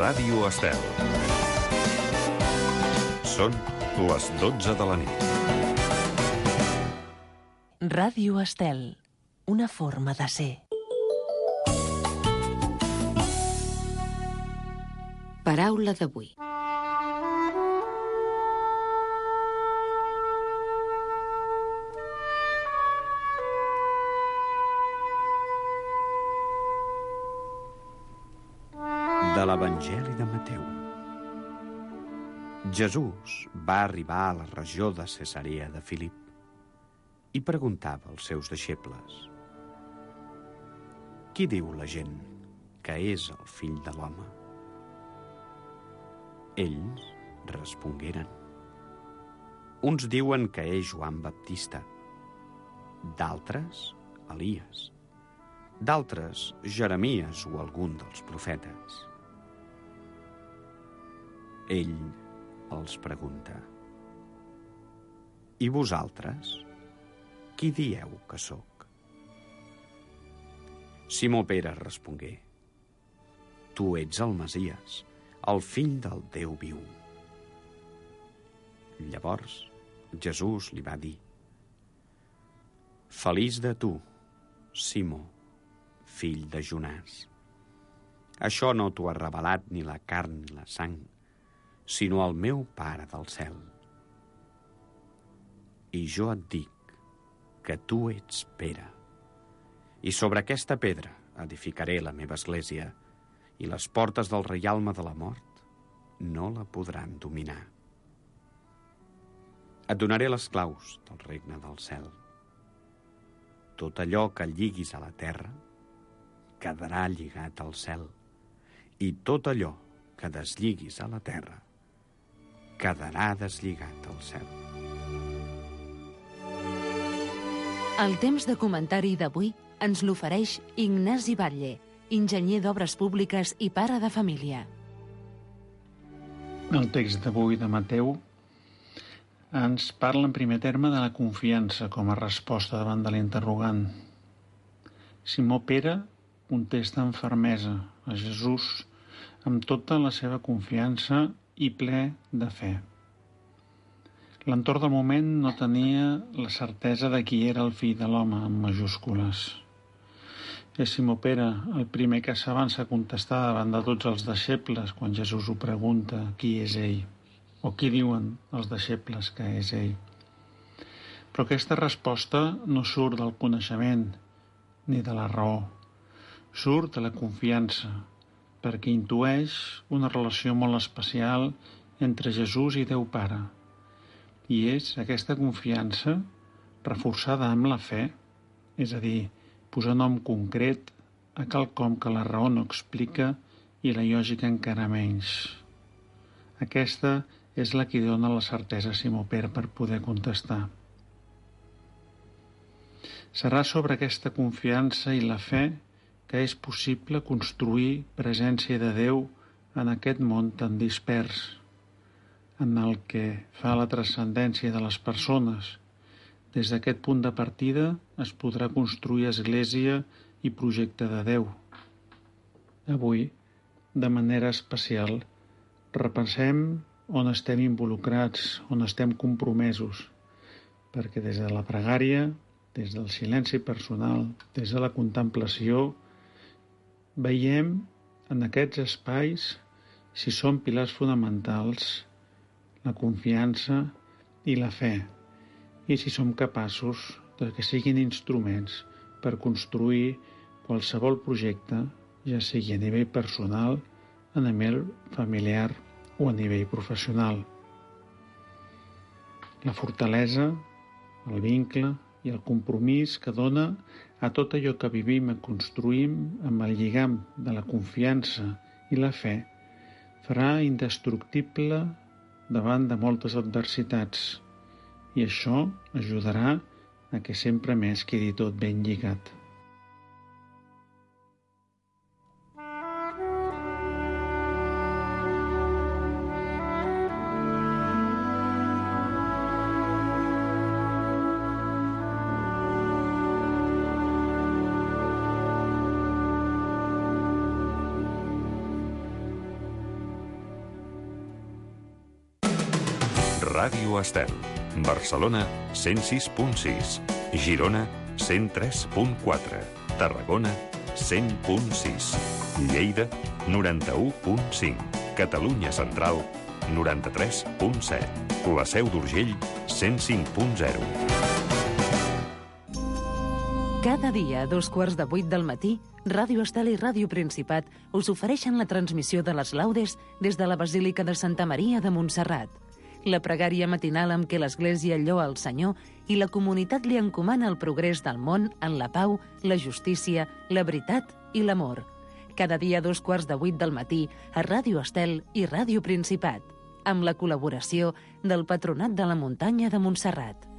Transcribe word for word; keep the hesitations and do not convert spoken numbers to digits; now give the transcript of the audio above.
Ràdio Estel. Són les dotze de la nit. Ràdio Estel, una forma de ser. Paraula d'avui. De l'Evangeli de Mateu. Jesús va arribar a la regió de Cesarea de Filip i preguntava als seus deixebles: Qui diu la gent que és el fill de l'home? Ells respongueren: Uns diuen que és Joan Baptista, d'altres Elies, d'altres Jeremies o algun dels profetes. Ell els pregunta: I vosaltres, qui dieu que sóc? Simó Pere respongué: Tu ets el Messies, el fill del Déu viu. Llavors Jesús li va dir: Feliç de tu, Simó, fill de Jonàs. Això no t'ho ha revelat ni la carn ni la sang, sinó el meu Pare del cel. I jo et dic que tu ets Pere, i sobre aquesta pedra edificaré la meva església, i les portes del reialme de la mort no la podran dominar. Et donaré les claus del regne del cel. Tot allò que lliguis a la terra quedarà lligat al cel, i tot allò que deslligis a la terra quedarà deslligat al cel. El temps de comentari d'avui ens l'ofereix Ignasi Batlle, enginyer d'obres públiques i pare de família. El text d'avui de Mateu ens parla en primer terme de la confiança com a resposta davant de l'interrogant. Simó Pere contesta amb fermesa a Jesús amb tota la seva confiança i ple de fe. L'entorn del moment no tenia la certesa de qui era el fill de l'home en majúscules. És Simó Pere el primer que s'avança a contestar davant de tots els deixebles quan Jesús ho pregunta qui és ell, o qui diuen els deixebles que és ell. Però aquesta resposta no surt del coneixement ni de la raó, surt de la confiança, perquè intueix una relació molt especial entre Jesús i Déu Pare. I és aquesta confiança reforçada amb la fe, és a dir, posar nom concret a quelcom que la raó no explica i la lògica encara menys. Aquesta és la que dona la certesa a Simó Pere per poder contestar. Serà sobre aquesta confiança i la fe que és possible construir presència de Déu en aquest món tan dispers, en el que fa la transcendència de les persones. Des d'aquest punt de partida es podrà construir església i projecte de Déu. Avui, de manera especial, repensem on estem involucrats, on estem compromesos, perquè des de la pregària, des del silenci personal, des de la contemplació, veiem en aquests espais si són pilars fonamentals la confiança i la fe, i si som capaços de que siguin instruments per construir qualsevol projecte, ja sigui a nivell personal, a nivell familiar o a nivell professional. La fortalesa, el vincle i el compromís que dona a tot allò que vivim i construïm amb el lligam de la confiança i la fe farà indestructible davant de moltes adversitats, i això ajudarà a que sempre més quedi tot ben lligat. Ràdio Estel. Barcelona, cent sis punt sis. Girona, cent tres punt quatre. Tarragona, cent punt sis. Lleida, noranta-u punt cinc. Catalunya Central, noranta-tres punt set. La Seu d'Urgell, cent cinc punt zero. Cada dia, a dos quarts de vuit del matí, Ràdio Estel i Ràdio Principat us ofereixen la transmissió de les laudes des de la Basílica de Santa Maria de Montserrat. La pregària matinal amb què l'Església lloa el Senyor i la comunitat li encomana el progrés del món en la pau, la justícia, la veritat i l'amor. Cada dia a dos quarts de vuit del matí a Ràdio Estel i Ràdio Principat, amb la col·laboració del Patronat de la Muntanya de Montserrat.